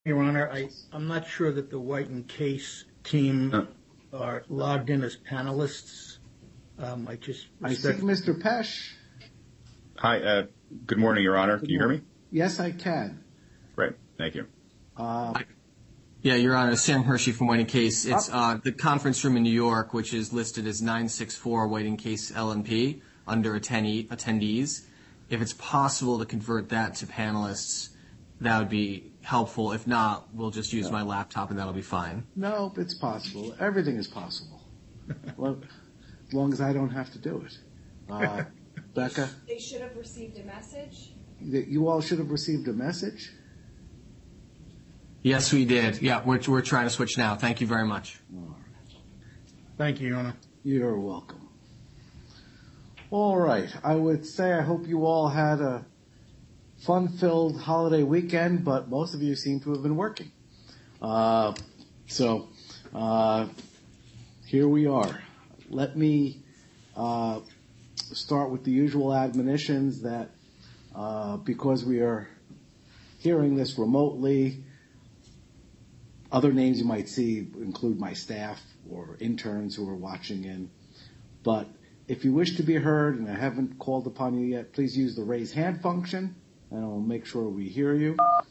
Your Honor, I'm not sure that the White and Case team are logged in as panelists. I see Mr. Pesh. Hi, good morning, Your Honor. Can you hear me? Yes, I can. Great, thank you. Yeah, Your Honor, Sam Hershey from White and Case. It's the conference room in New York, which is listed as 964 White and Case LNP under attendees. If it's possible to convert that to panelists, that would be helpful. If not, we'll just use my laptop and that'll be fine. No, it's possible. Everything is possible. Well, as long as I don't have to do it. Becca? They should have received a message. You all should have received a message? Yes, we did. Yeah, we're trying to switch now. Thank you very much. All right. Thank you, Your Honor. You're welcome. All right. I would say I hope you all had a fun-filled holiday weekend, but most of you seem to have been working. So here we are. Let me start with the usual admonitions that because we are hearing this remotely, other names you might see include my staff or interns who are watching in. But if you wish to be heard and I haven't called upon you yet, please use the raise hand function and I'll make sure we hear you.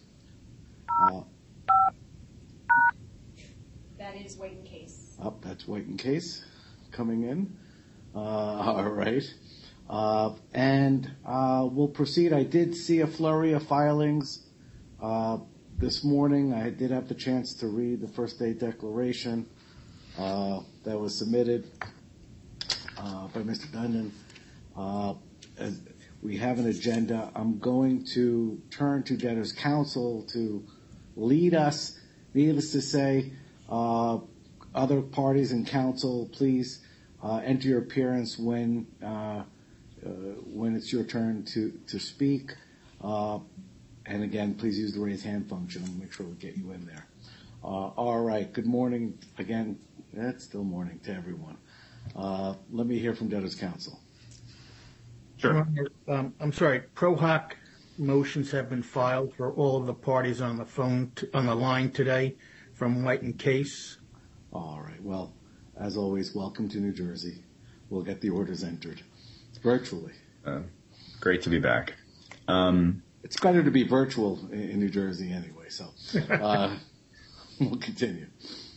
That is White and Case. That's White and Case coming in. All right. And we'll proceed. I did see a flurry of filings this morning. I did have the chance to read the first day declaration that was submitted by Mr. Dundon. As we have an agenda. I'm going to turn to debtors' counsel to lead us. Needless to say, other parties and counsel, please enter your appearance when it's your turn to speak. And again, please use the raise hand function and make sure we get you in there. All right. Good morning again. It's still morning to everyone. Let me hear from debtors' counsel. Sure. I'm sorry. Pro hoc motions have been filed for all of the parties on the phone on the line today from White and Case. All right. Well, as always, welcome to New Jersey. We'll get the orders entered virtually. Great to be back. It's better to be virtual in New Jersey anyway, so we'll continue.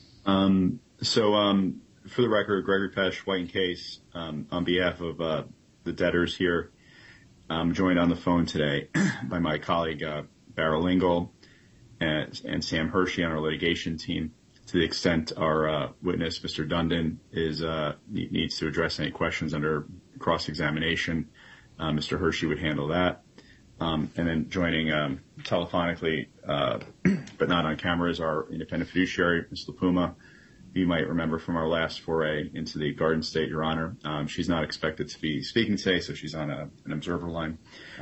For the record, Gregory Pesh, White and Case, on behalf of the debtors here, I'm joined on the phone today by my colleague Beryl Lingle and Sam Hershey on our litigation team. To the extent our witness, Mr. Dundon, needs to address any questions under cross-examination, Mr. Hershey would handle that. And then joining telephonically, but not on camera, is our independent fiduciary, Ms. LaPuma. You might remember from our last foray into the Garden State, Your Honor. She's not expected to be speaking today, so she's on an observer line.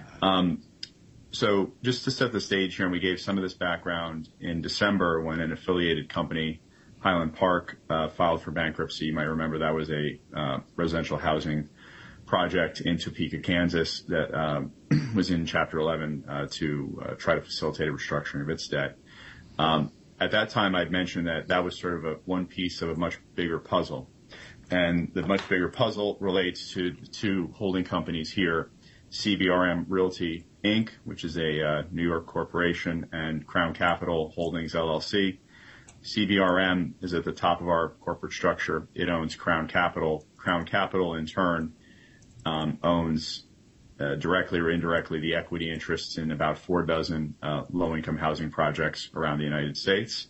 So just to set the stage here, and we gave some of this background in December when an affiliated company, Highland Park, filed for bankruptcy. You might remember that was a residential housing project in Topeka, Kansas that was in Chapter 11 to try to facilitate a restructuring of its debt. At that time, I'd mentioned that was sort of one piece of a much bigger puzzle. And the much bigger puzzle relates to two holding companies here, CBRM Realty, Inc., which is a New York corporation, and Crown Capital Holdings, LLC. CBRM is at the top of our corporate structure. It owns Crown Capital. Crown Capital, in turn, owns directly or indirectly the equity interests in about 4 dozen low-income housing projects around the United States.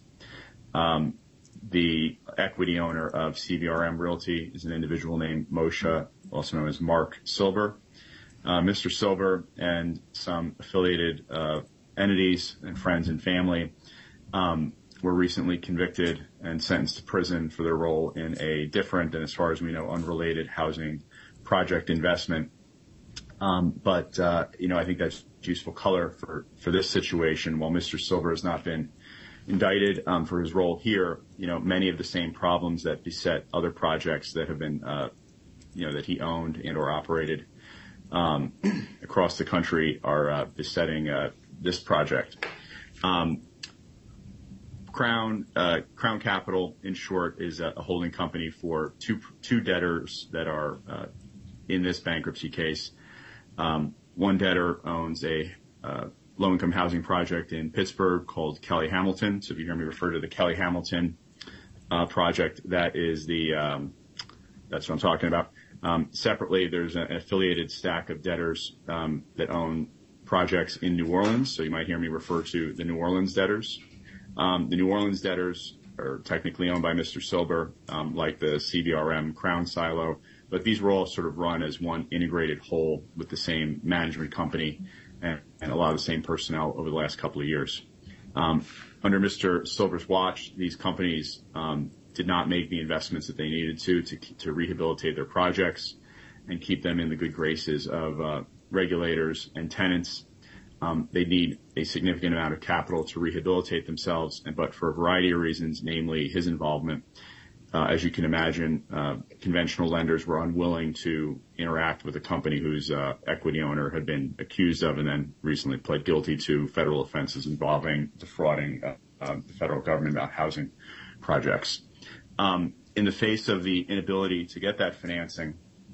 The equity owner of CBRM Realty is an individual named Moshe, also known as Mark Silver. Mr. Silver and some affiliated entities and friends and family were recently convicted and sentenced to prison for their role in a different and, as far as we know, unrelated housing project investment. I think that's useful color for this situation. While Mr. Silver has not been indicted for his role here, many of the same problems that beset other projects that have been, that he owned and or operated across the country are besetting this project. Crown Capital, in short, is a holding company for two debtors that are in this bankruptcy case. One debtor owns a low-income housing project in Pittsburgh called Kelly Hamilton. So if you hear me refer to the Kelly Hamilton project, that's what I'm talking about. Separately, there's an affiliated stack of debtors that own projects in New Orleans. So you might hear me refer to the New Orleans debtors. The New Orleans debtors are technically owned by Mr. Silber, like the CBRM Crown silo, but these were all sort of run as one integrated whole with the same management company and a lot of the same personnel over the last couple of years. Under Mr. Silber's watch, these companies did not make the investments that they needed to rehabilitate their projects and keep them in the good graces of regulators and tenants. They need a significant amount of capital to rehabilitate themselves, but for a variety of reasons, namely his involvement, as you can imagine, conventional lenders were unwilling to interact with a company whose equity owner had been accused of and then recently pled guilty to federal offenses involving defrauding the federal government about housing projects. In the face of the inability to get that financing,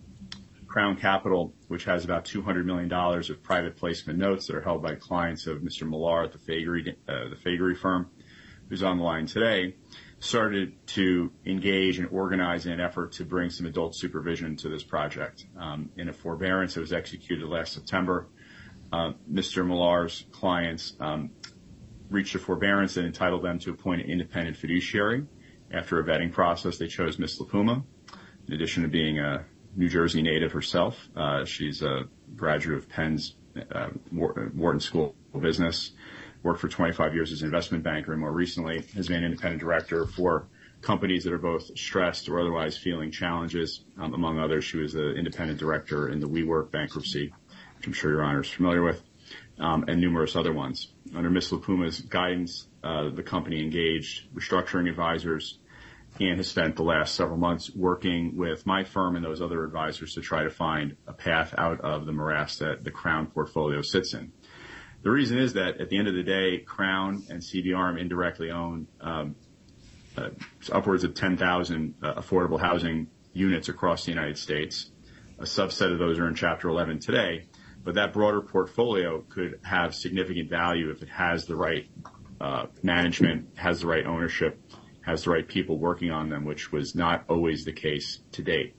Crown Capital, which has about $200 million of private placement notes that are held by clients of Mr. Millar at the Fagery firm, who's on the line today, started to engage and organize in an effort to bring some adult supervision to this project. In a forbearance that was executed last September, Mr. Millar's clients reached a forbearance that entitled them to appoint an independent fiduciary. After a vetting process, they chose Ms. LaPuma. In addition to being a New Jersey native herself, she's a graduate of Penn's Wharton School of Business, worked for 25 years as an investment banker, and more recently has been an independent director for companies that are both stressed or otherwise feeling challenges. Among others, she was an independent director in the WeWork bankruptcy, which I'm sure Your Honor is familiar with, and numerous other ones. Under Ms. LaPuma's guidance, the company engaged restructuring advisors and has spent the last several months working with my firm and those other advisors to try to find a path out of the morass that the Crown portfolio sits in. The reason is that at the end of the day, Crown and CBRM indirectly own upwards of 10,000 affordable housing units across the United States. A subset of those are in Chapter 11 today, but that broader portfolio could have significant value if it has the right management, has the right ownership, has the right people working on them, which was not always the case to date.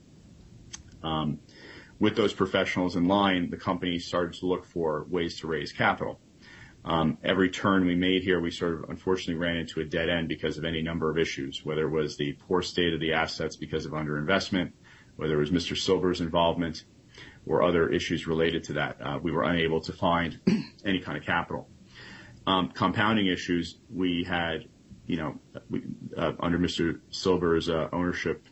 With those professionals in line, the company started to look for ways to raise capital. Every turn we made here, we sort of unfortunately ran into a dead end because of any number of issues, whether it was the poor state of the assets because of underinvestment, whether it was Mr. Silber's involvement, or other issues related to that. We were unable to find any kind of capital. Compounding issues, we had, under Mr. Silber's ownership,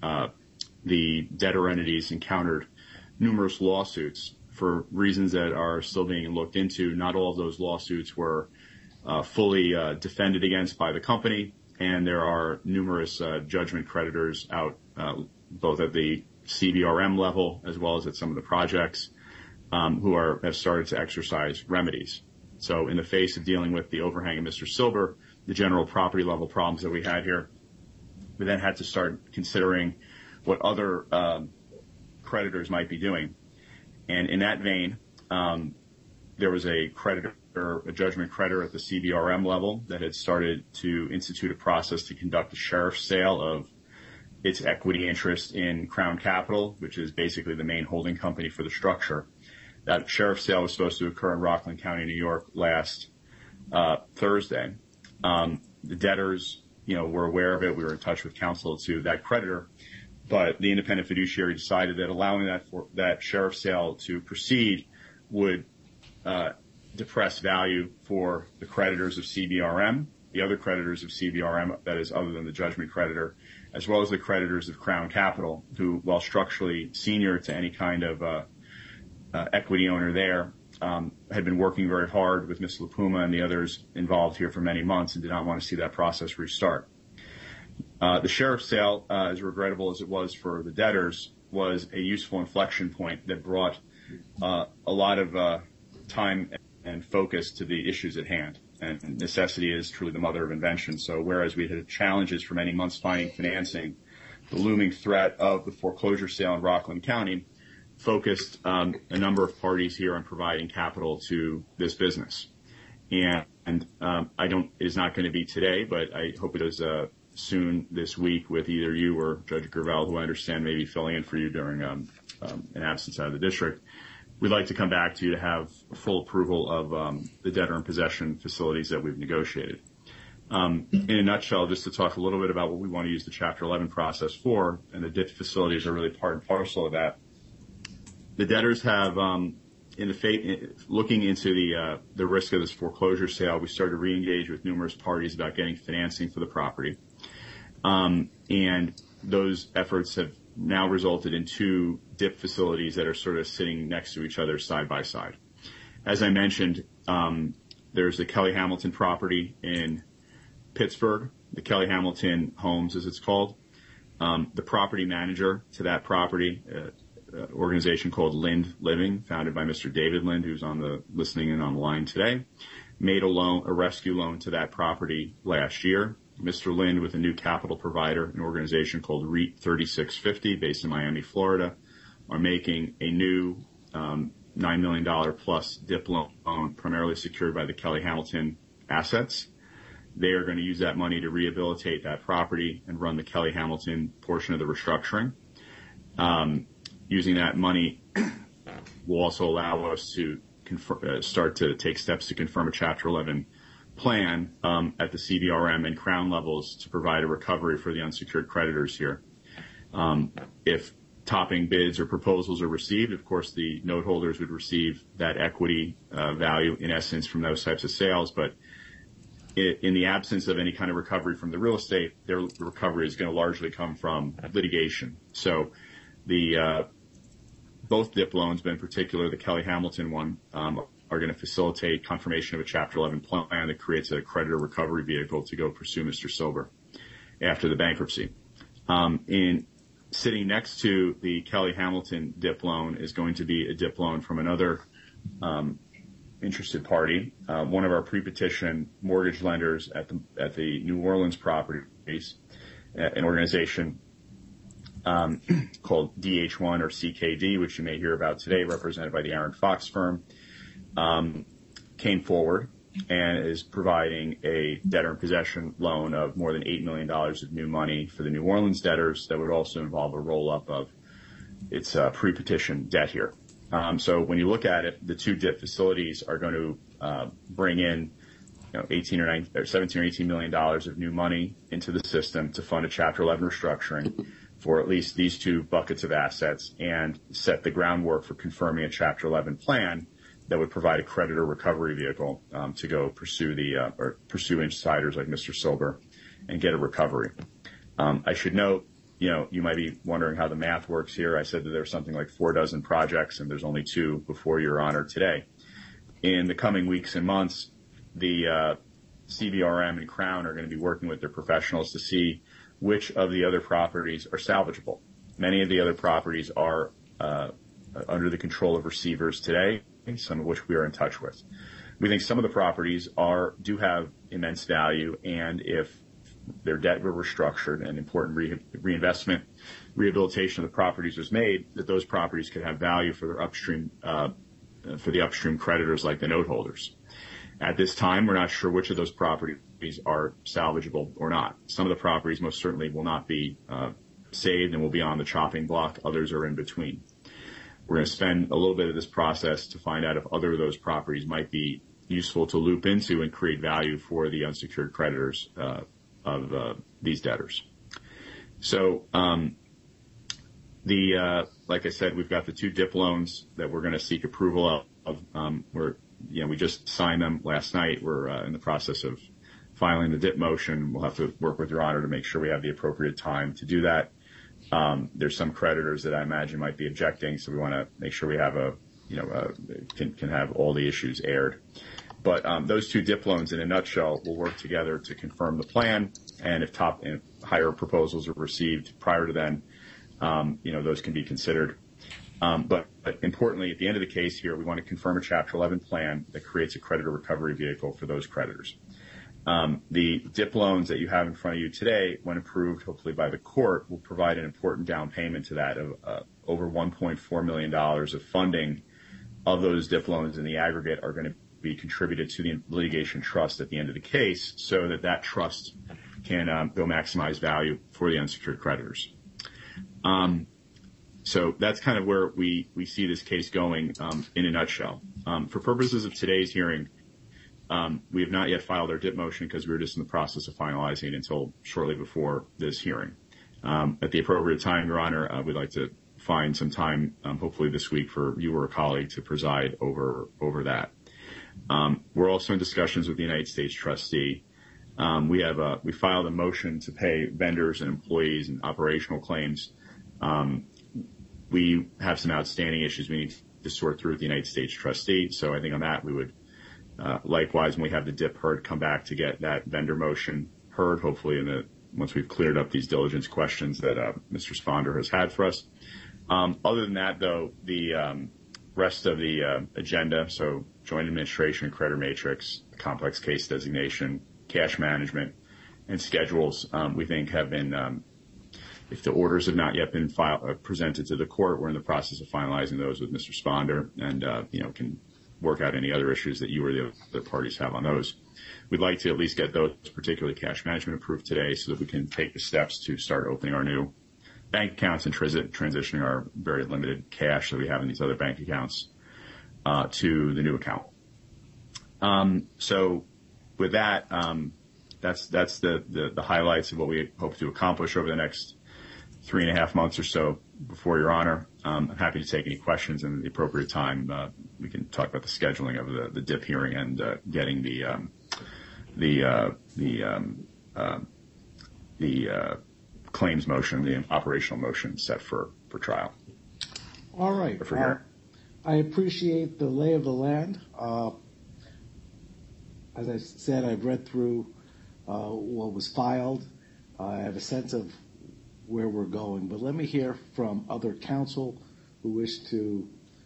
the debtor entities encountered numerous lawsuits for reasons that are still being looked into. Not all of those lawsuits were fully defended against by the company, and there are numerous judgment creditors out both at the CBRM level as well as at some of the projects who have started to exercise remedies. So in the face of dealing with the overhang of Mr. Silber, the general property level problems that we had here, we then had to start considering what other creditors might be doing. And in that vein, there was a judgment creditor at the CBRM level that had started to institute a process to conduct a sheriff's sale of its equity interest in Crown Capital, which is basically the main holding company for the structure. That sheriff's sale was supposed to occur in Rockland County, New York, last Thursday. The debtors, were aware of it. We were in touch with counsel to that creditor, but the independent fiduciary decided that allowing that sheriff's sale to proceed would depress value for the creditors of CBRM, the other creditors of CBRM, that is, other than the judgment creditor, as well as the creditors of Crown Capital, who, while structurally senior to any kind of equity owner there, had been working very hard with Ms. LaPuma and the others involved here for many months and did not want to see that process restart. The sheriff's sale, as regrettable as it was for the debtors, was a useful inflection point that brought a lot of time and focus to the issues at hand. and necessity is truly the mother of invention. So whereas we had challenges for many months finding financing, the looming threat of the foreclosure sale in Rockland County focused a number of parties here on providing capital to this business. And it is not going to be today, but I hope it is soon this week with either you or Judge Gravel, who I understand may be filling in for you during an absence out of the district. We'd like to come back to you to have full approval of the debtor in possession facilities that we've negotiated. In a nutshell, just to talk a little bit about what we want to use the Chapter 11 process for, and the DIP facilities are really part and parcel of that. The debtors have, looking into the risk of this foreclosure sale, we started to re-engage with numerous parties about getting financing for the property. And those efforts have now resulted in two DIP facilities that are sort of sitting next to each other side by side. As I mentioned, there's the Kelly Hamilton property in Pittsburgh, the Kelly Hamilton Homes, as it's called. The property manager to that property, organization called Lind Living, founded by Mr. David Lind, who's listening in on the line today, made a rescue loan to that property last year. Mr. Lind, with a new capital provider, an organization called REIT 3650, based in Miami, Florida, are making a new $9 million plus DIP loan, primarily secured by the Kelly Hamilton assets. They are going to use that money to rehabilitate that property and run the Kelly Hamilton portion of the restructuring. Using that money will also allow us to start to take steps to confirm a Chapter 11 plan at the CBRM and Crown levels to provide a recovery for the unsecured creditors here. If topping bids or proposals are received, of course, the note holders would receive that equity value, in essence, from those types of sales. But in the absence of any kind of recovery from the real estate, their recovery is going to largely come from litigation. So both DIP loans, but in particular the Kelly Hamilton one, are going to facilitate confirmation of a Chapter 11 plan that creates a creditor recovery vehicle to go pursue Mr. Silber after the bankruptcy. In sitting next to the Kelly Hamilton DIP loan is going to be a DIP loan from another interested party, one of our pre-petition mortgage lenders at the New Orleans properties, an organization called DH1 or CKD, which you may hear about today, represented by the Aaron Fox firm, came forward and is providing a debtor in possession loan of more than $8 million of new money for the New Orleans debtors that would also involve a roll-up of its pre-petition debt here. So when you look at it, the two DIP facilities are going to bring in 17 or 18 million dollars of new money into the system to fund a Chapter 11 restructuring for at least these two buckets of assets and set the groundwork for confirming a Chapter 11 plan that would provide a creditor recovery vehicle to go pursue insiders like Mr. Silber and get a recovery. I should note, you might be wondering how the math works here. I said that there's something like 4 dozen projects, and there's only 2 before your honor today. In the coming weeks and months, the CBRM and Crown are going to be working with their professionals to see which of the other properties are salvageable. Many of the other properties are under the control of receivers today, some of which we are in touch with. We think some of the properties do have immense value, and if their debt were restructured and important rehabilitation of the properties was made, that those properties could have value for their upstream, for the upstream creditors like the note holders. At this time, we're not sure which of those properties are salvageable or not. Some of the properties most certainly will not be saved and will be on the chopping block. Others are in between. We're going to spend a little bit of this process to find out if other of those properties might be useful to loop into and create value for the unsecured creditors of these debtors. So, like I said, we've got the 2 DIP loans that we're going to seek approval of. We just signed them last night. We're in the process of filing the DIP motion. We'll have to work with your honor to make sure we have the appropriate time to do that. There's some creditors that I imagine might be objecting, so we want to make sure we have can have all the issues aired. But those 2 DIP loans, in a nutshell, will work together to confirm the plan. And if higher proposals are received prior to then, those can be considered. But importantly, at the end of the case here, we want to confirm a Chapter 11 plan that creates a creditor recovery vehicle for those creditors. The DIP loans that you have in front of you today, when approved, hopefully by the court, will provide an important down payment to that of over $1.4 million of funding of those DIP loans in the aggregate are going to be contributed to the litigation trust at the end of the case so that that trust can go maximize value for the unsecured creditors. So that's kind of where we see this case going in a nutshell. For purposes of today's hearing, we have not yet filed our DIP motion because we were just in the process of finalizing it until shortly before this hearing. At the appropriate time, Your Honor, we'd like to find some time, hopefully this week, for you or a colleague to preside over that. We're also in discussions with the United States trustee. We filed a motion to pay vendors and employees and operational claims. We have some outstanding issues we need to sort through with the United States trustee. So I think on that we would, likewise, when we have the DIP heard, come back to get that vendor motion heard, hopefully once we've cleared up these diligence questions that Mr. Sponder has had for us. Other than that, though, the rest of the agenda, so joint administration, creditor matrix, complex case designation, cash management, and schedules, we think have been, if the orders have not yet been presented to the court, we're in the process of finalizing those with Mr. Sponder and, can work out any other issues that you or the other parties have on those. We'd like to at least get those, particularly cash management, approved today so that we can take the steps to start opening our new bank accounts and transitioning our very limited cash that we have in these other bank accounts to the new account. So with that, that's the highlights of what we hope to accomplish over the next 3.5 months or so before Your Honor. I'm happy to take any questions, and at the appropriate time, we can talk about the scheduling of the DIP hearing and getting the claims motion, the operational motion set for trial. All right. I appreciate the lay of the land. As I said, I've read through what was filed. I have a sense of where we're going, but let me hear from other counsel who wish to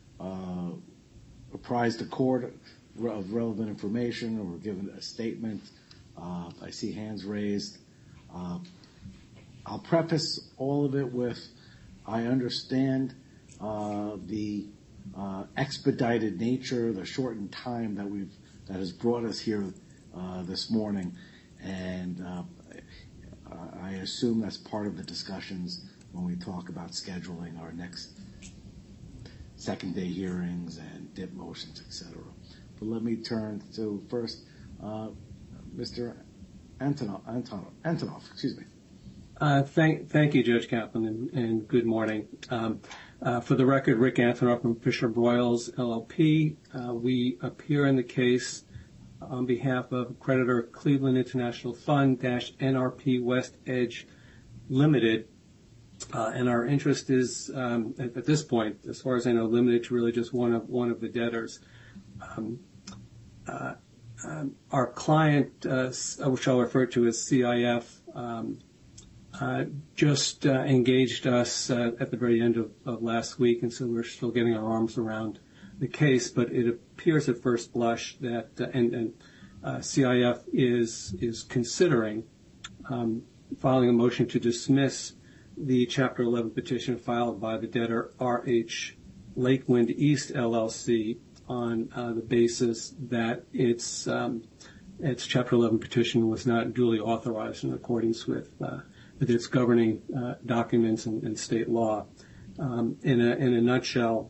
apprise the court of relevant information or give a statement. I see hands raised. I'll preface all of it with, I understand the expedited nature, the shortened time that has brought us here this morning, and I assume that's part of the discussions when we talk about scheduling our next second day hearings and DIP motions, etc. But let me turn to first Mr. Antonoff. Excuse me. Thank you, Judge Kaplan, and good morning. For the record, Rick Antonoff from Fisher Broyles, LLP. We appear in the case on behalf of creditor Cleveland International Fund NRP West Edge Limited, and our interest is at this point, as far as I know, limited to really just one of the debtors. Our client, which I'll refer to as CIF, just engaged us at the very end of last week, and so we're still getting our arms around the case. But it appears at first blush that and CIF is considering filing a motion to dismiss the Chapter 11 petition filed by the debtor R.H. Lakewind East LLC on the basis that its Chapter 11 petition was not duly authorized in accordance with its governing documents and state law. In a nutshell,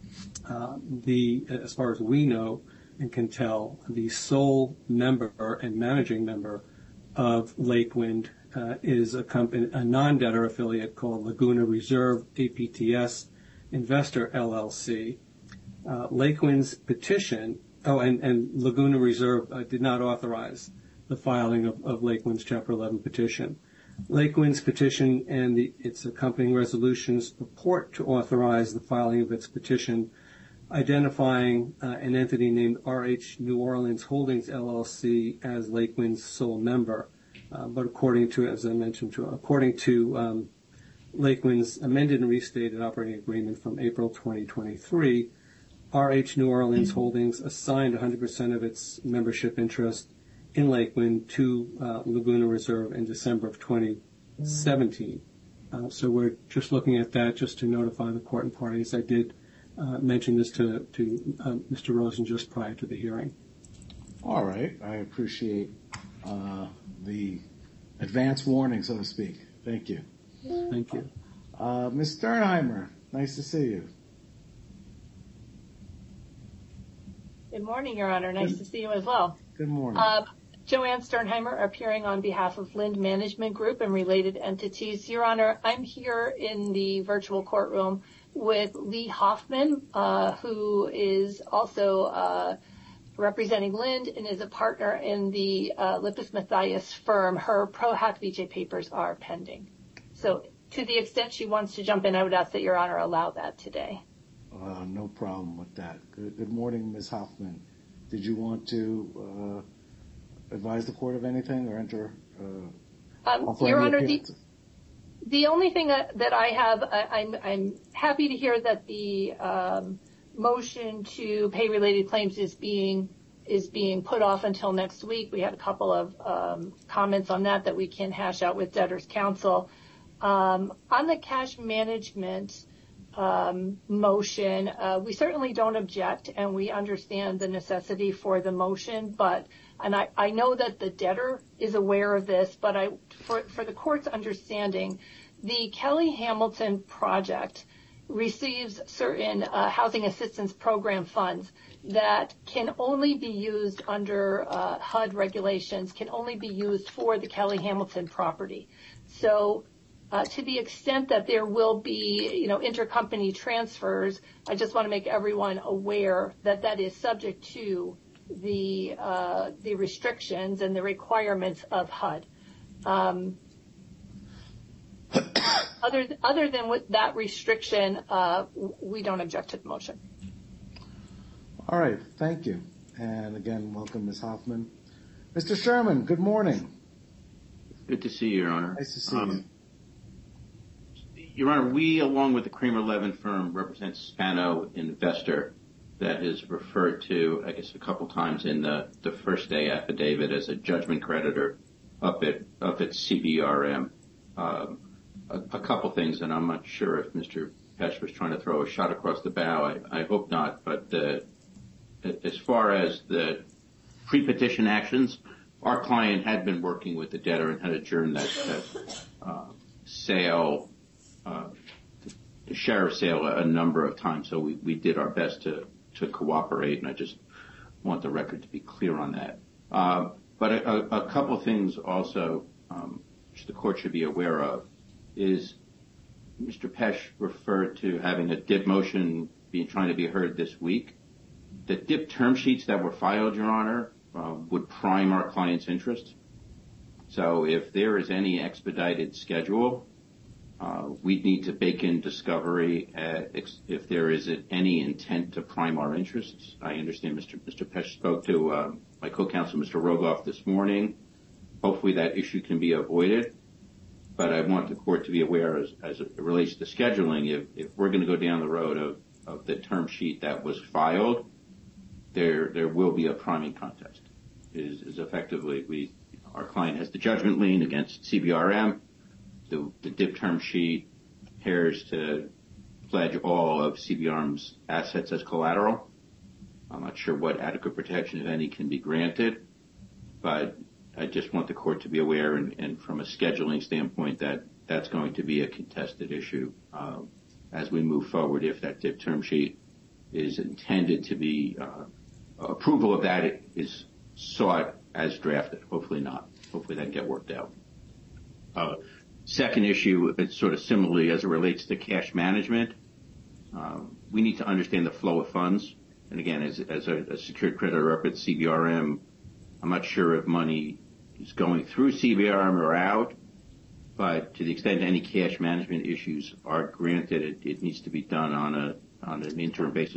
as far as we know and can tell, the sole member and managing member of Lakewind is a non-debtor affiliate called Laguna Reserve APTS Investor LLC. Lakewind's petition, and Laguna Reserve did not authorize the filing of Lakewind's Chapter 11 petition. Lakewind's petition and its accompanying resolutions purport to authorize the filing of its petition, identifying an entity named RH New Orleans Holdings LLC as Lakewind's sole member. But according to, as I mentioned, according to Lakeland's amended and restated operating agreement from April 2023, RH New Orleans Holdings assigned 100% of its membership interest in Lakeland to Laguna Reserve in December of 2017. So we're just looking at that just to notify the court and parties. I did mention this to Mr. Rosen just prior to the hearing. All right. I appreciate the advance warning, so to speak. Thank you. Thank you. Ms. Sternheimer, nice to see you. Good morning, Your Honor. Nice to see you as well. Good morning. Joanne Sternheimer, appearing on behalf of Lind Management Group and related entities. Your Honor, I'm here in the virtual courtroom with Lee Hoffman, who is also representing Lind and is a partner in the Lippis Mathias firm. Her Pro Hac Vice papers are pending. So to the extent she wants to jump in, I would ask that Your Honor allow that today. No problem with that. Good morning, Ms. Hoffman. Did you want to advise the court of anything or enter? Your Honor, the only thing that I have, I'm happy to hear that the motion to pay related claims is being put off until next week. We had a couple of comments on that we can hash out with debtors counsel. On the cash management motion, we certainly don't object, and we understand the necessity for the motion, and I know that the debtor is aware of this, but for the court's understanding, the Kelly Hamilton project receives certain housing assistance program funds that can only be used under HUD regulations, can only be used for the Kelly Hamilton property. So to the extent that there will be, intercompany transfers, I just want to make everyone aware that that is subject to the restrictions and the requirements of HUD. Other than with that restriction, we don't object to the motion. All right. Thank you. And again, welcome, Ms. Hoffman. Mr. Sherman, good morning. Good to see you, Your Honor. Nice to see you. Your Honor, we, along with the Kramer-Levin firm, represent Spano Investor that is referred to, I guess, a couple times in the first day affidavit as a judgment creditor up at CBRM. A couple things, and I'm not sure if Mr. Pesch was trying to throw a shot across the bow. I hope not. But as far as the pre-petition actions, our client had been working with the debtor and had adjourned that sale, the sheriff's sale, a number of times. So we did our best to cooperate, and I just want the record to be clear on that. But a couple of things also which the court should be aware of is Mr. Pesch referred to having a DIP motion trying to be heard this week. The DIP term sheets that were filed, Your Honor, would prime our client's interest. So if there is any expedited schedule, we'd need to bake in discovery if there is any intent to prime our interests. I understand Mr. Pesch spoke to my co-counsel, Mr. Rogoff, this morning. Hopefully that issue can be avoided. But I want the court to be aware as it relates to scheduling, if we're going to go down the road of the term sheet that was filed, there will be a priming contest. Is effectively our client has the judgment lien against CBRM. The DIP term sheet pairs to pledge all of CBRM's assets as collateral. I'm not sure what adequate protection, if any, can be granted, but I just want the court to be aware, and from a scheduling standpoint, that's going to be a contested issue as we move forward. If that DIP term sheet is intended to be, approval of that is sought as drafted. Hopefully not. Hopefully that can get worked out. Second issue, it's sort of similarly as it relates to cash management. We need to understand the flow of funds. And again, as a secured creditor up at CBRM, I'm not sure if money is going through CBRM or out, but to the extent any cash management issues are granted, it needs to be done on an interim basis,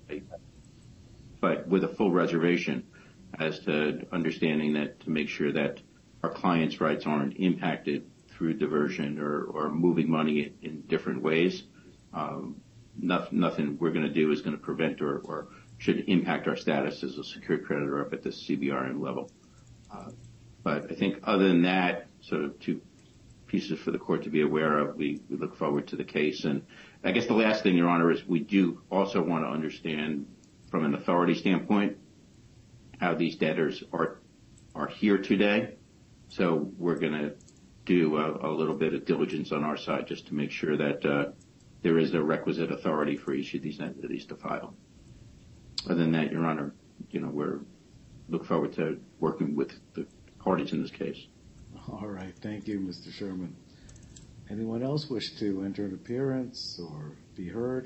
but with a full reservation as to understanding that to make sure that our clients' rights aren't impacted through diversion or moving money in different ways. Nothing we're going to do is going to prevent or should impact our status as a secured creditor up at the CBRN level. But I think other than that, sort of two pieces for the court to be aware of, we look forward to the case. And I guess the last thing, Your Honor, is we do also want to understand from an authority standpoint how these debtors are here today. So we're going to do a little bit of diligence on our side just to make sure that there is the requisite authority for each of these entities to file. Other than that, Your Honor, we're look forward to working with the parties in this case. All right. Thank you, Mr. Sherman. Anyone else wish to enter an appearance or be heard?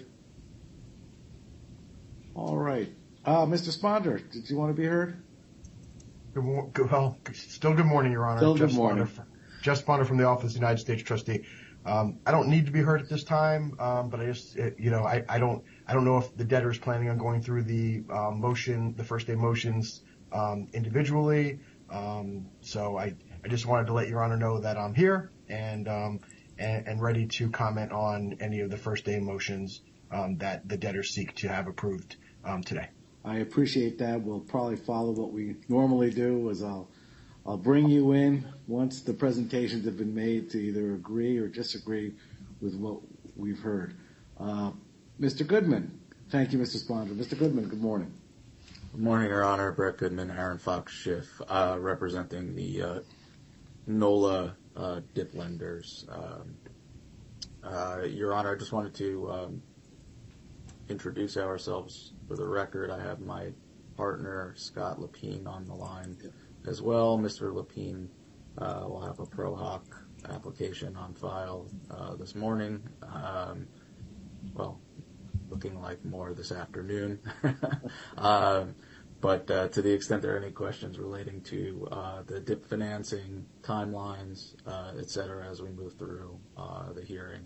All right. Mr. Sponder, did you want to be heard? Still good morning, Your Honor. Still good morning. Jeff Sponder from the Office of the United States Trustee. I don't need to be heard at this time, but I just, I don't know if the debtor is planning on going through the first day motions individually. So I just wanted to let Your Honor know that I'm here and ready to comment on any of the first day motions that the debtors seek to have approved today. I appreciate that. We'll probably follow what we normally do, is I'll bring you in once the presentations have been made to either agree or disagree with what we've heard. Mr. Goodman. Thank you, Mr. Sponder. Mr. Goodman, good morning. Good morning, Your Honor. Brett Goodman, Aaron Fox Schiff, representing the NOLA DIP lenders. Your Honor, I just wanted to introduce ourselves for the record. I have my partner, Scott Lapine, on the line as well. Mr. Lapine will have a Pro Hoc application on file this morning. Looking like more this afternoon. But to the extent there are any questions relating to the DIP financing, timelines, et cetera, as we move through the hearing,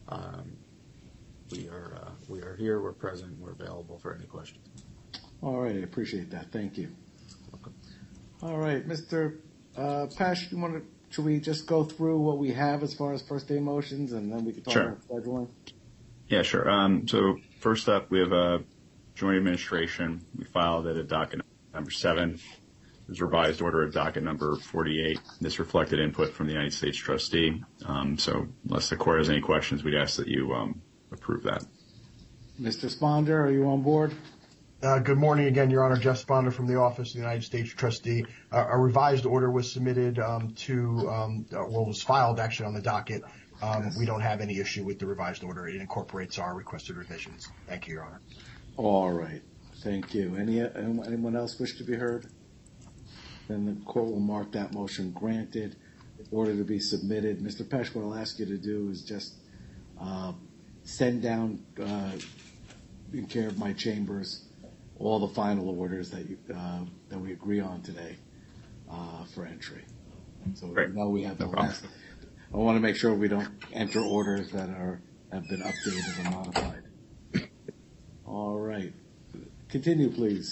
we are here, we're present, we're available for any questions. All right, I appreciate that. Thank you. Welcome. All right, Mr. Pash, should we just go through what we have as far as first day motions, and then we can talk about scheduling? Yeah, sure. So first up, we have a joint administration. We filed it at docket number 7. There's revised order at docket number 48. This reflected input from the United States trustee. So unless the court has any questions, we'd ask that you approve that. Mr. Sponder, are you on board? Good morning again, Your Honor. Jeff Sponder from the Office of the United States Trustee. A revised order was submitted was filed actually on the docket. We don't have any issue with the revised order. It incorporates our requested revisions. Thank you, Your Honor. All right. Thank you. Anyone else wish to be heard? Then the court will mark that motion granted. Order to be submitted. Mr. Pesh, what I'll ask you to do is just send down in care of my chambers all the final orders that we agree on today for entry. So we have the last. I want to make sure we don't enter orders that have been updated or modified. All right. Continue, please.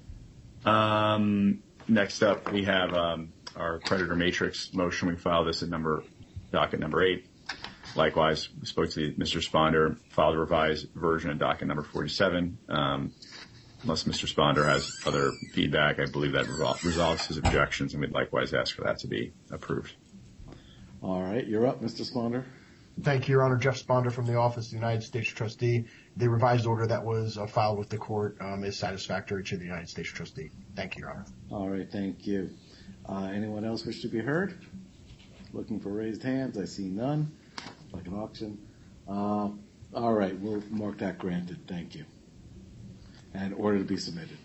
Next up, we have our creditor matrix motion. We filed this at docket number 8. Likewise, we spoke to Mr. Sponder, filed a revised version at docket number 47. Unless Mr. Sponder has other feedback, I believe that resolves his objections, and we'd likewise ask for that to be approved. All right. You're up, Mr. Sponder. Thank you, Your Honor. Jeff Sponder from the Office of the United States Trustee. The revised order that was filed with the court is satisfactory to the United States Trustee. Thank you, Your Honor. All right. Thank you. Anyone else wish to be heard? Looking for raised hands. I see none. Like an auction. All right. We'll mark that granted. Thank you. And order to be submitted.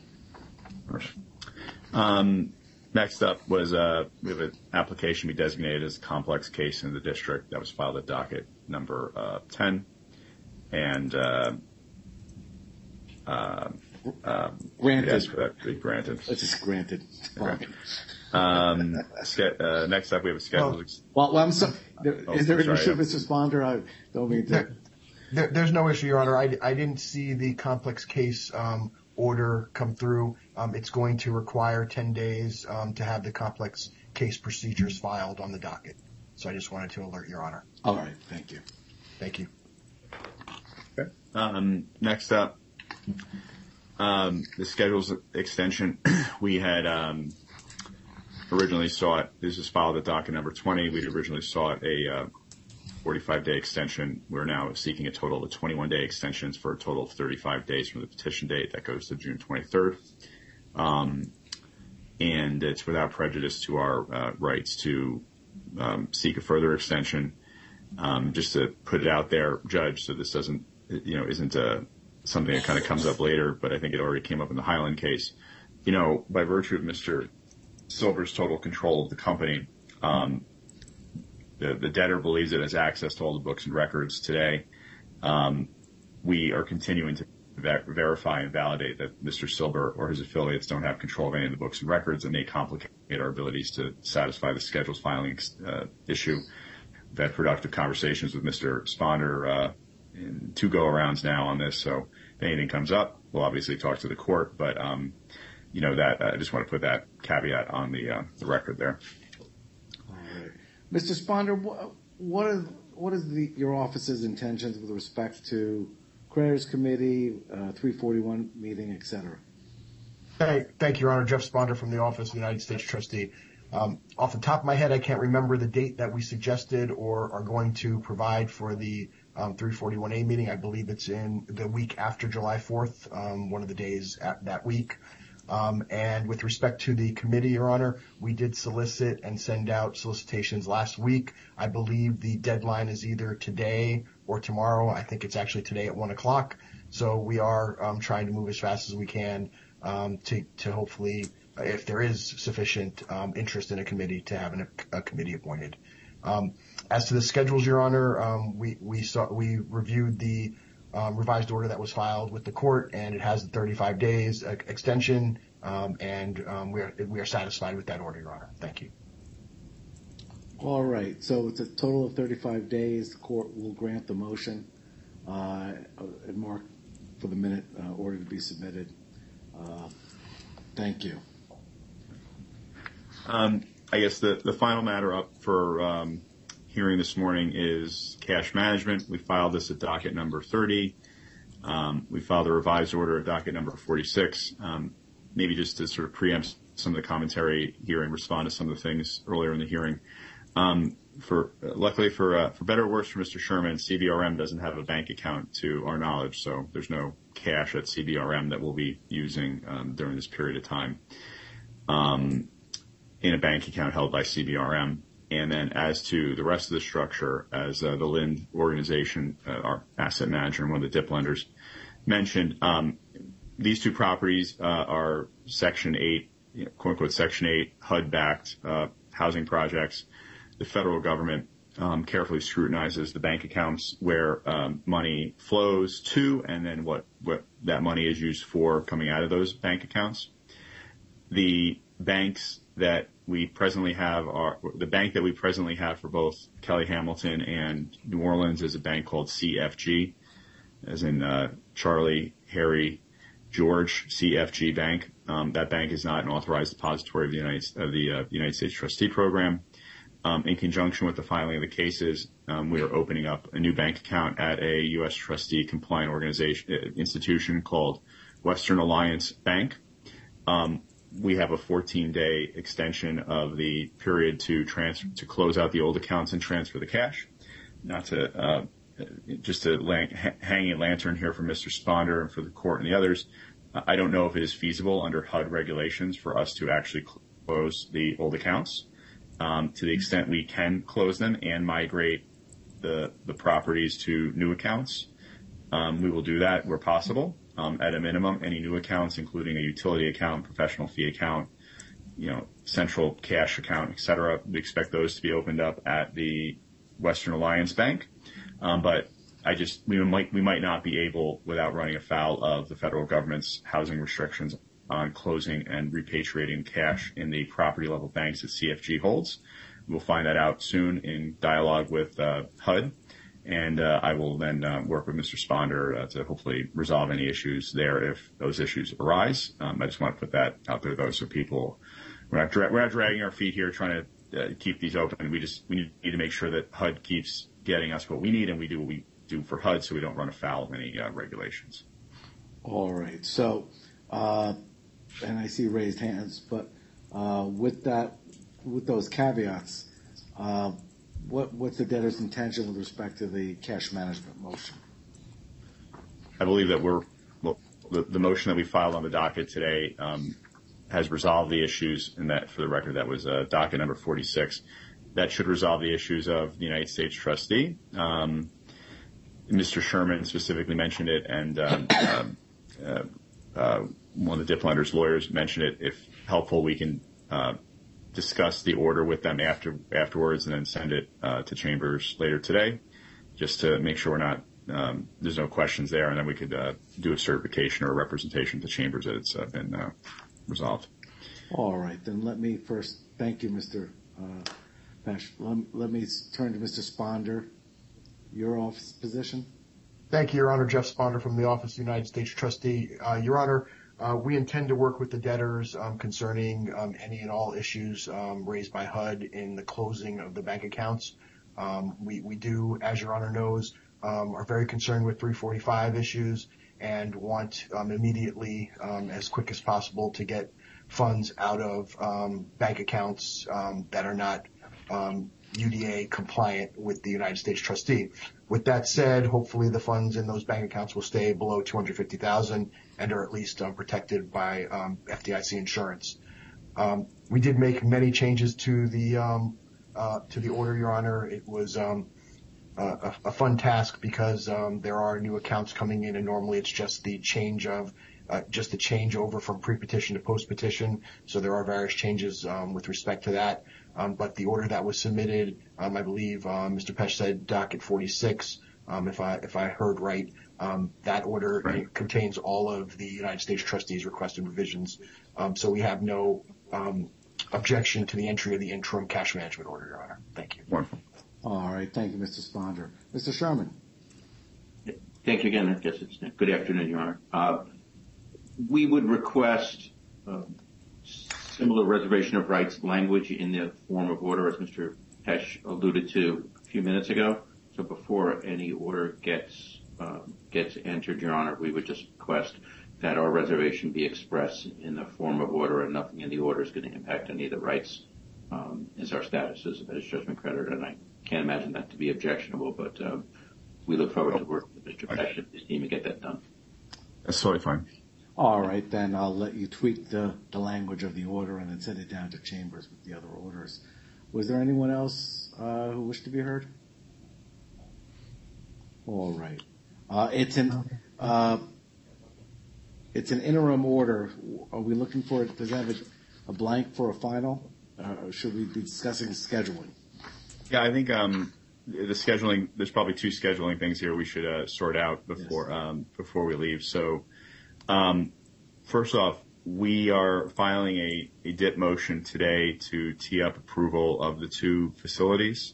Next up was we have an application we designated as a complex case in the district that was filed at docket number 10. And granted. Ask for that to be granted. It's just granted. Okay. Next up, we have a schedule. Well, I'm sorry. Is there an issue, Mr. Sponder? I don't mean to. There's no issue, Your Honor. I didn't see the complex case order come through. It's going to require 10 days to have the complex case procedures filed on the docket. So I just wanted to alert Your Honor. All right. Thank you. Thank you. Okay. Next up, the schedule's extension. We had originally sought, this is filed at docket number 20. We'd originally sought a 45-day extension. We're now seeking a total of 21-day extensions for a total of 35 days from the petition date. That goes to June 23rd. And it's without prejudice to our rights to seek a further extension. Just to put it out there, Judge, so this doesn't, isn't something that kind of comes up later, but I think it already came up in the Highland case. By virtue of Mr. Silber's total control of the company, the debtor believes it has access to all the books and records today. We are continuing to verify and validate that Mr. Silber or his affiliates don't have control of any of the books and records, and may complicate our abilities to satisfy the schedules filing issue. We've had productive conversations with Mr. Sponder in 2 go-arounds now on this, so if anything comes up, we'll obviously talk to the court, but that I just want to put that caveat on the record there. All right. Mr. Sponder, what is your office's intentions with respect to Creditors Committee, 341 meeting, et cetera? Thank you, Your Honor. Jeff Sponder from the Office of the United States Trustee. Off the top of my head, I can't remember the date that we suggested or are going to provide for the 341A meeting. I believe it's in the week after July 4th, one of the days that week. And with respect to the committee, Your Honor, we did solicit and send out solicitations last week. I believe the deadline is either today or tomorrow. I think it's actually today at 1:00. So we are trying to move as fast as we can to hopefully, if there is sufficient interest in a committee, to have a committee appointed. As to the schedules, Your Honor, we reviewed the revised order that was filed with the court, and it has the 35 days extension, and we are satisfied with that order, Your Honor. Thank you. All right. So it's a total of 35 days. The court will grant the motion and mark for the minute order to be submitted. Thank you. I guess the final matter up for hearing this morning is cash management. We filed this at docket number 30. We filed a revised order at docket number 46. Maybe just to sort of preempt some of the commentary here and respond to some of the things earlier in the hearing. Luckily for better or worse for Mr. Sherman, CBRM doesn't have a bank account to our knowledge, so there's no cash at CBRM that we'll be using during this period of time in a bank account held by CBRM. And then as to the rest of the structure, as the Lind organization, our asset manager and one of the DIP lenders mentioned, these 2 properties are Section 8, quote unquote Section 8 HUD-backed housing projects. The federal government carefully scrutinizes the bank accounts where money flows to, and then what that money is used for coming out of those bank accounts. The banks that we presently have the bank that we presently have for both Kelly Hamilton and New Orleans is a bank called CFG, as in Charlie, Harry, George, CFG Bank. That bank is not an authorized depository of the United States Trustee Program. In conjunction with the filing of the cases, we are opening up a new bank account at a U.S. trustee compliant institution called Western Alliance Bank. We have a 14-day extension of the period to close out the old accounts and transfer the cash. Not to just to hang a lantern here for Mr. Sponder and for the court and the others. I don't know if it is feasible under HUD regulations for us to actually close the old accounts. To the extent we can close them and migrate the properties to new accounts, we will do that where possible. At a minimum, any new accounts, including a utility account, professional fee account, central cash account, et cetera, we expect those to be opened up at the Western Alliance Bank. But we might not be able, without running afoul of the federal government's housing restrictions on closing and repatriating cash in the property level banks that CFG holds. We'll find that out soon in dialogue with HUD. And I will then work with Mr. Sponder to hopefully resolve any issues there if those issues arise. I just want to put that out there, though, so people we're not dragging our feet here trying to keep these open. We need to make sure that HUD keeps getting us what we need, and we do what we do for HUD, so we don't run afoul of any regulations. All right. So, and I see raised hands, but with those caveats, what's the debtor's intention with respect to the cash management motion? I believe that the motion that we filed on the docket today has resolved the issues, and that, for the record, that was docket number 46. That should resolve the issues of the United States trustee. Mr. Sherman specifically mentioned it, and one of the Diplender's lawyers mentioned it. If helpful, we can discuss the order with them afterwards, and then send it to Chambers later today, just to make sure we're not there's no questions there, and then we could do a certification or a representation to Chambers that it's been resolved. All right, then let me first thank you, Mr. Pesh. Let me turn to Mr. Sponder, your office position. Thank you, Your Honor. Jeff Sponder from the Office of the United States Trustee. Your Honor, we intend to work with the debtors concerning any and all issues raised by HUD in the closing of the bank accounts. We do, as Your Honor knows, are very concerned with 345 issues and want immediately, as quick as possible, to get funds out of bank accounts that are not UDA compliant with the United States trustee. With that said, hopefully the funds in those bank accounts will stay below $250,000 and are at least protected by FDIC insurance. We did make many changes to the order, Your Honor. It was a fun task because there are new accounts coming in, and normally it's just the change over from pre-petition to post-petition. So there are various changes with respect to that. But the order that was submitted, I believe Mr. Pesh said docket 46. If I heard right, that order contains all of the United States trustees' requested revisions. So we have no objection to the entry of the interim cash management order, Your Honor. Thank you. Wonderful. All right. Thank you, Mr. Sponder. Mr. Sherman. Thank you again. I guess it's good afternoon, Your Honor. We would request similar reservation of rights language in the form of order, as Mr. Pesh alluded to a few minutes ago. So before any order gets entered, Your Honor, we would just request that our reservation be expressed in the form of order, and nothing in the order is going to impact any of the rights as our status as judgment creditor. And I can't imagine that to be objectionable, but we look forward to working with Mr. Pesh and his team to get that done. That's totally fine. All right, then I'll let you tweak the language of the order and then send it down to Chambers with the other orders. Was there anyone else who wished to be heard? All right. It's an interim order. Are we looking for it? Does it have a blank for a final? Should we be discussing scheduling? Yeah, I think the scheduling. There's probably two scheduling things here we should sort out before we leave. So, first off, we are filing a DIP motion today to tee up approval of the two facilities.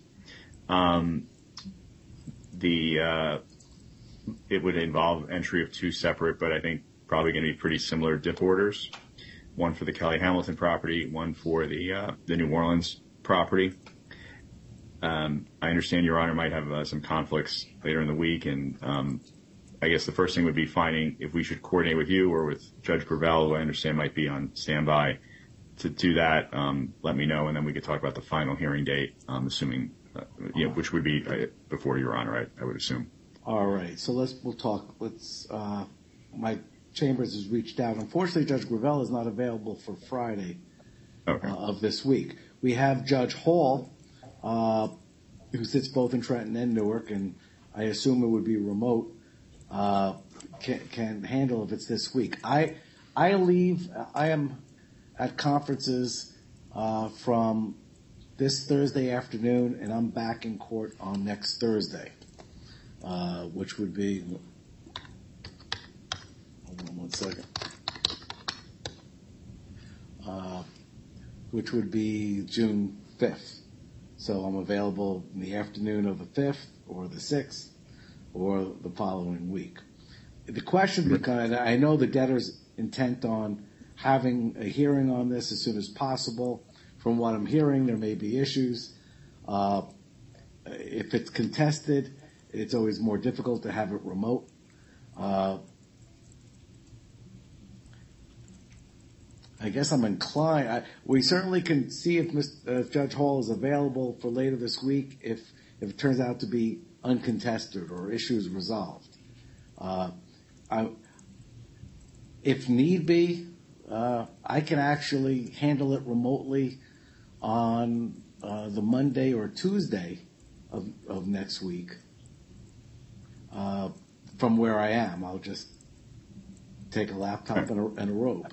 It would involve entry of two separate, but I think probably going to be pretty similar DIP orders. One for the Kelly Hamilton property, one for the New Orleans property. I understand Your Honor might have some conflicts later in the week, and I guess the first thing would be finding if we should coordinate with you or with Judge Gravel, who I understand might be on standby to do that. Let me know, and then we could talk about the final hearing date, assuming, which would be before Your Honor, I would assume. All right, so we'll talk. My Chambers has reached out. Unfortunately, Judge Gravel is not available for Friday of this week. We have Judge Hall, who sits both in Trenton and Newark, and I assume it would be remote, can handle if it's this week. I am at conferences from this Thursday afternoon, and I'm back in court on next Thursday, which would be, hold on one second, which would be June 5th. So I'm available in the afternoon of the 5th or the 6th or the following week. The question becomes, I know the debtor's intent on having a hearing on this as soon as possible from what I'm hearing, there may be issues. If it's contested, it's always more difficult to have it remote. I guess I'm inclined. We certainly can see if Judge Hall is available for later this week if it turns out to be uncontested or issues resolved. If need be, I can actually handle it remotely on the Monday or Tuesday of next week from where I am. I'll just take a laptop and a rope.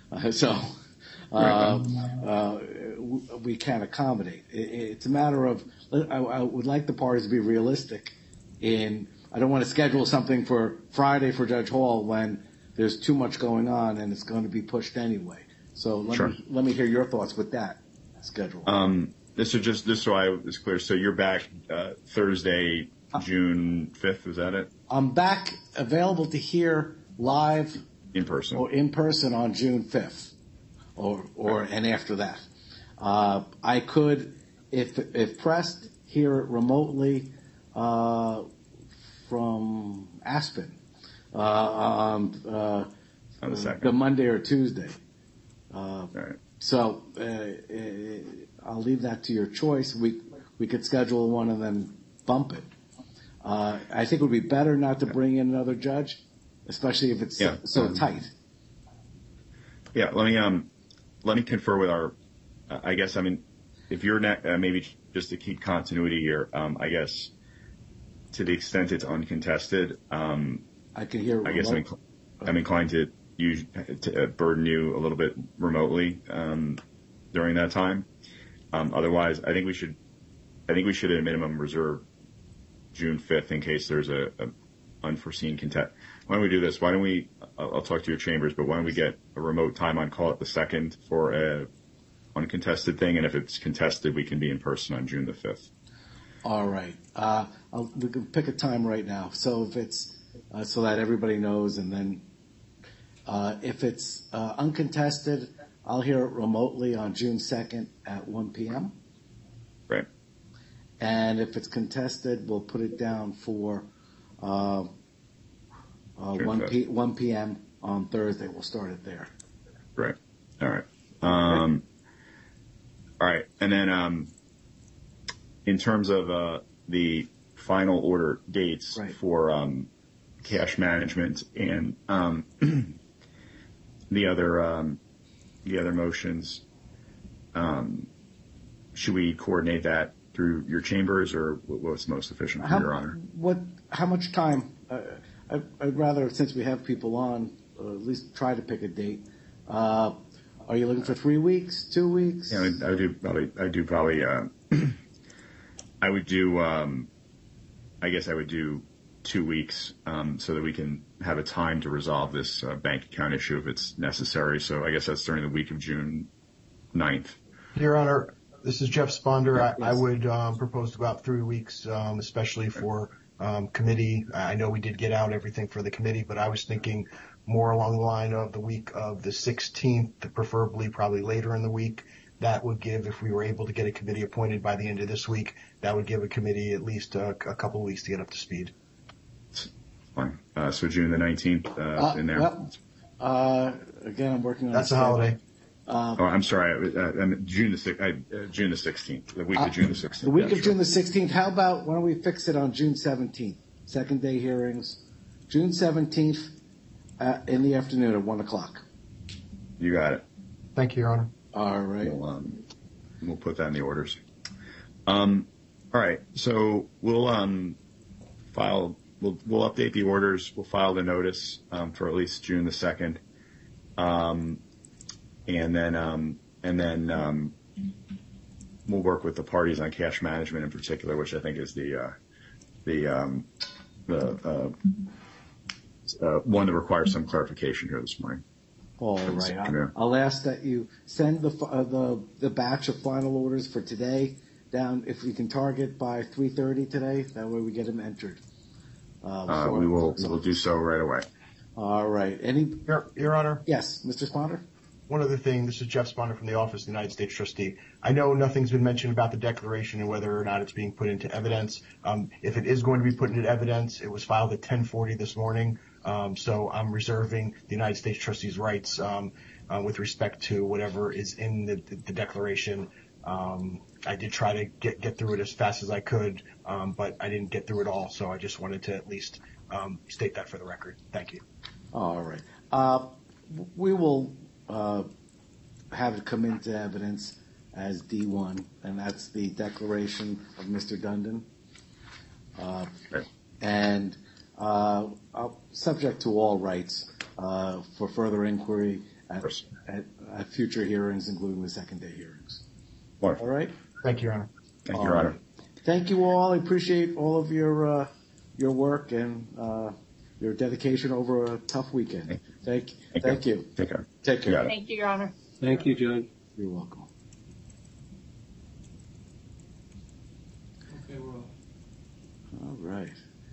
We can accommodate. It's a matter of I would like the parties to be realistic I don't want to schedule something for Friday for Judge Hall when there's too much going on and it's going to be pushed anyway. So let me hear your thoughts with that schedule. So so I was clear. So you're back Thursday, June 5th. Was that it? I'm back available to hear live in person on June 5th and after that. I could, if pressed, hear it remotely from Aspen on the Monday or Tuesday. Right. So I'll leave that to your choice. We could schedule one and then bump it. I think it would be better not to bring in another judge, especially if it's so tight. Yeah, let me confer with our. I guess if you're maybe just to keep continuity here. I guess to the extent it's uncontested, I can hear. I guess I'm inclined to burden you a little bit remotely during that time. Otherwise, I think we should at a minimum reserve June 5th in case there's a unforeseen contest. Why don't we do this? Why don't we? I'll talk to your chambers, but why don't we get a remote time on call at the 2nd for a uncontested thing, and if it's contested, we can be in person on June the 5th. All right. We can pick a time right now. So if it's so that everybody knows, and then if it's uncontested, I'll hear it remotely on June 2nd at 1 p.m. Right. And if it's contested, we'll put it down for 1 p.m. on Thursday. We'll start it there. Right. All right. All right. And then in terms of the final order dates for cash management and the other motions, should we coordinate that through your chambers, or what's most efficient for Your Honor? How much time? I'd rather, since we have people on, at least try to pick a date. Are you looking for 3 weeks, 2 weeks? Yeah, I would do 2 weeks, so that we can have a time to resolve this bank account issue if it's necessary. So I guess that's during the week of June 9th. Your Honor, this is Jeff Sponder. Yes. I would propose to go out 3 weeks, especially for committee. I know we did get out everything for the committee, but I was thinking more along the line of the week of the 16th, preferably probably later in the week. That would give, if we were able to get a committee appointed by the end of this week, that would give a committee at least a couple of weeks to get up to speed. Fine. So June the 19th in there. Again, I'm working on. That's a holiday. I'm sorry. June the 16th. The week of June the 16th. The week of June the 16th. How about why don't we fix it on June 17th? Second day hearings, June 17th in the afternoon at 1:00. You got it. Thank you, Your Honor. All right. We'll put that in the orders. All right. So we'll file. We'll update the orders. We'll file the notice for at least June the 2nd, and then we'll work with the parties on cash management in particular, which I think is the one that requires some clarification here this morning. All right. I'll ask that you send the batch of final orders for today down, if we can target by 3:30 today. That way we get them entered. We will do so right away. All right. Your Honor? Yes, Mr. Sponder? one other thing. This is Jeff Sponder from the Office of the United States Trustee. I know nothing's been mentioned about the declaration and whether or not it's being put into evidence. If it is going to be put into evidence, it was filed at 10:40 this morning. So I'm reserving the United States Trustee's rights with respect to whatever is in the declaration. I did try to get through it as fast as I could, but I didn't get through it all. So I just wanted to at least state that for the record. Thank you. All right. We will have it come into evidence as D1, and that's the declaration of Mr. Dundon. And subject to all rights for further inquiry at future hearings, including the second-day hearings. Wonderful. All right? Thank you, Your Honor. Thank you, Your Honor. Thank you all. I appreciate all of your work and your dedication over a tough weekend. Thank you. Take care. Take care. Thank you, Your Honor. Thank you, Judge. You're welcome. Okay, we're off. All right.